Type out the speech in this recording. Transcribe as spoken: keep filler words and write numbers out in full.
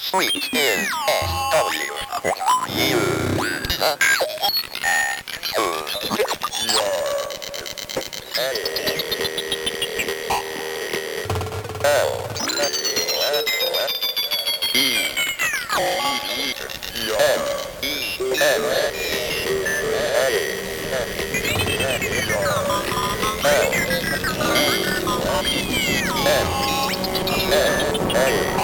Sweet is S W U L E N N N